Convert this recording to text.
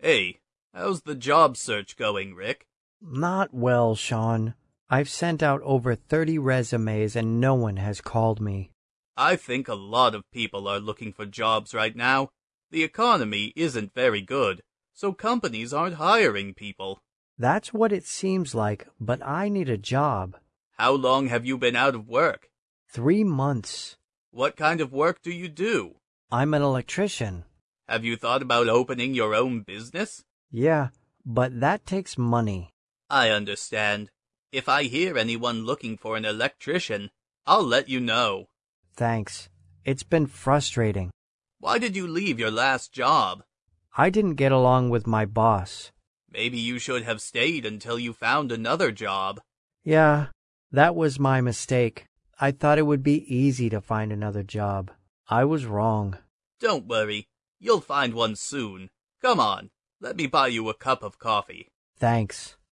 Hey, how's the job search going, Rick? Not well, Sean. I've sent out over 30 resumes and no one has called me. I think a lot of people are looking for jobs right now. The economy isn't very good, so companies aren't hiring people. That's what it seems like, but I need a job. How long have you been out of work? 3 months. What kind of work do you do? I'm an electrician. Have you thought about opening your own business? Yeah, but that takes money. I understand. If I hear anyone looking for an electrician, I'll let you know. Thanks. It's been frustrating. Why did you leave your last job? I didn't get along with my boss. Maybe you should have stayed until you found another job. Yeah, that was my mistake. I thought it would be easy to find another job. I was wrong. Don't worry. You'll find one soon. Come on, let me buy you a cup of coffee. Thanks.